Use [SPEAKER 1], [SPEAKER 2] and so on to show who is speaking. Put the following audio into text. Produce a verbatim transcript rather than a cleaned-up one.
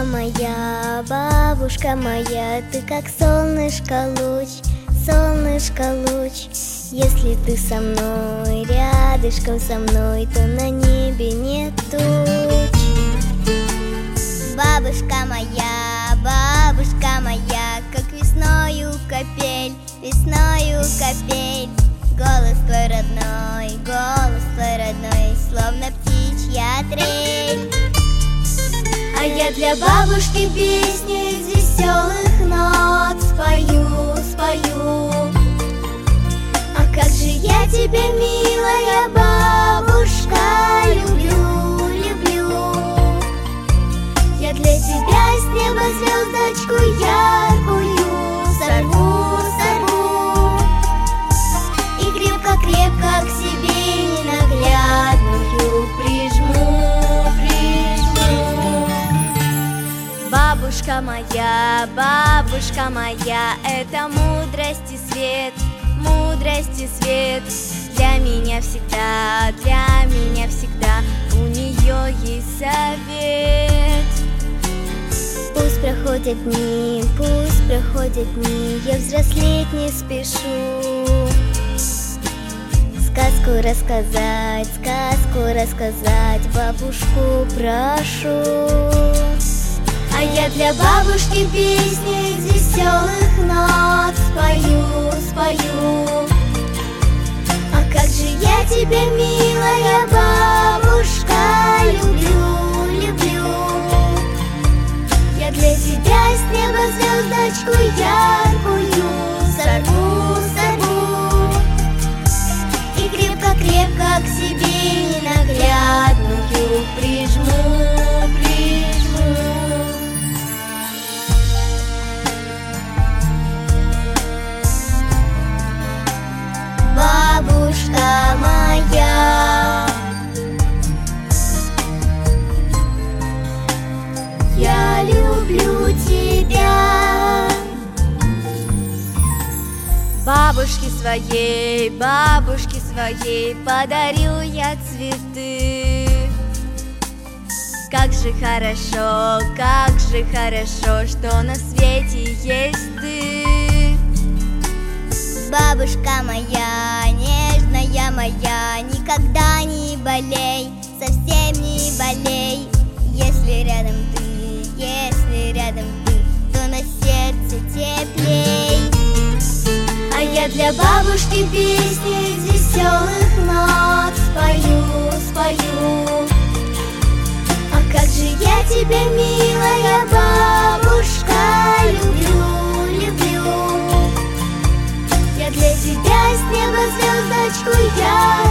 [SPEAKER 1] моя, бабушка моя, ты как солнышко луч, солнышко луч. Если ты со мной, рядышком со мной, то на небе нет туч. Бабушка моя, бабушка моя, как весною капель, весною капель. Голос твой родной, голос твой родной, словно птичья трель. А я для бабушки песню из веселых нот спою, спою. А как же я тебя, милая бабушка, люблю, люблю. Я для тебя с неба звездочку яркую сорву, сорву. И крепко-крепко к себе ненаглядную прижму, прижму. Бабушка моя, бабушка моя, это мудрость и свет, мудрость и свет. Для меня всегда, для меня всегда у нее есть совет. Пусть проходят дни, пусть проходят дни, я взрослеть не спешу. Сказку рассказать, сказку рассказать, бабушку прошу. А я для бабушки песню из веселых нот спою, спою. А как же я тебя, милая бабушка, люблю, люблю. Я для тебя с неба звездочку яркую сорву, сорву. И крепко-крепко к себе ненаглядную прижму, прижму. Бабушка моя, я люблю тебя. Бабушке своей, бабушке своей подарю я цветы. Как же хорошо, как же хорошо, что на свете есть ты. Бабушка моя, нежная моя, никогда не болей, совсем не болей. Если рядом ты, если рядом ты, то на сердце теплей. А я для бабушки песню из веселых нот спою, спою. А как же я тебя, милая бабушка, люблю, люблю. Я для тебя с неба звездочку я